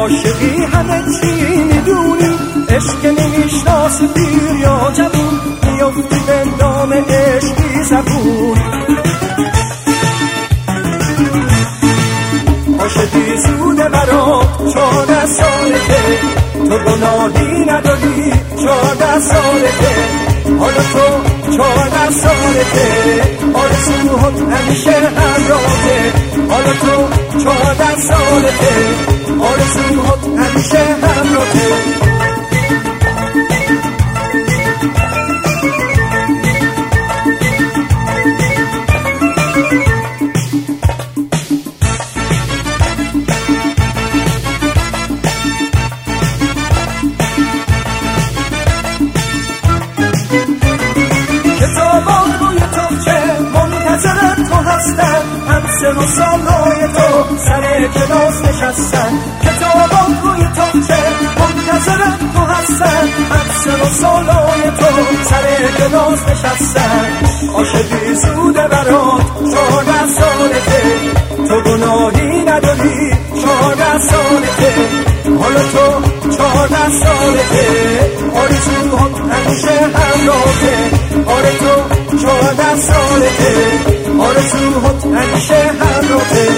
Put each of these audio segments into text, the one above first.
عاشقی همه چی میدونی، عشق نمیشناسی پیر یا جوون، میافتی به دام عشقی زبون. عاشقی زوده برات 14 سالته، تو گناهی نداری 14 سالته، حالا تو 14 سالته، آرزوهات همیشه همراهته، حالا تو 14 سالته، آرزوهات همیشه همراهته. همسر و سالای تو سر کلاس نشستن، کتابان روی تاقچه منتظر تو هستن، همسر و سالای تو سر کلاس نشستن. عاشقی زوده برات 14 سالته، تو گناهی نداری 14 سالته، حالا تو 14 سالته، آرزوهات همیشه همراهته، آره تو 14 سالته، آرزوهات همیشه همراهته.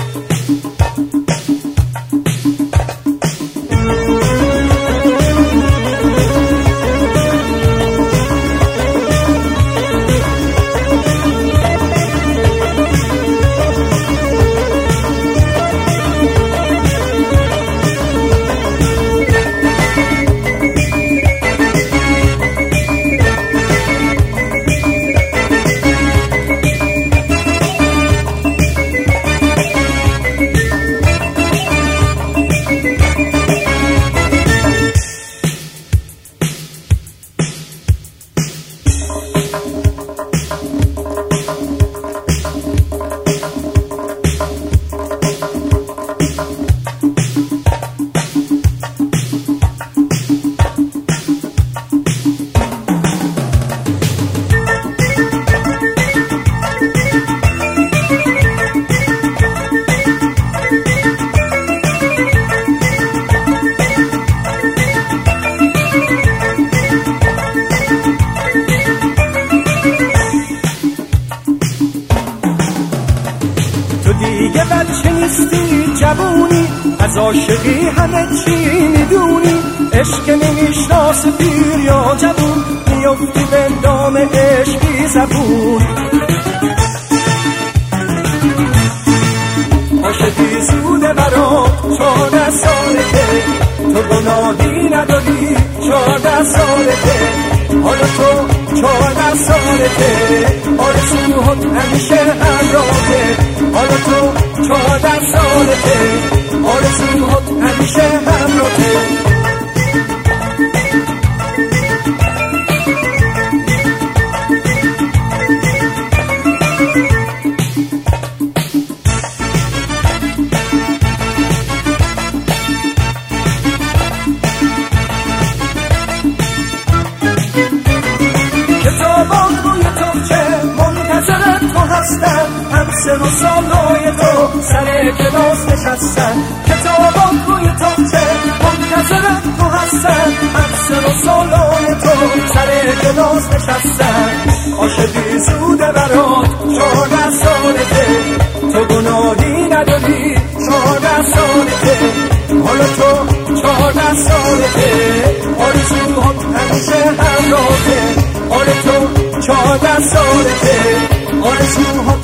دیگه بچه نیستی جوونی، از عاشقی همه چی میدونی، عشق نمیشناس پیر یا جوون، میافتی به دام عشقی زبون. عاشقی زوده برات 14 سالته، تو گناهی نداری 14 سالته، حالا تو 14 سالته، آرزوهات همیشه همراهته، حالا تو 14 سالته، آرزوهات همیشه همراهته. کتابان روی تاقچه منتظر تو هستن، همسر و سالای تو سر کلاس نشستن، کتابان روی تاقچه منتظر تو هستن، همسر و سالای تو سر کلاس نشستن. عاشقی زوده برات 14 سالته، تو گناهی نداری 14 سالته، حالا تو 14 سالته، آرزوهات همیشه همراهته، آره تو 14 سالته، آرزوهات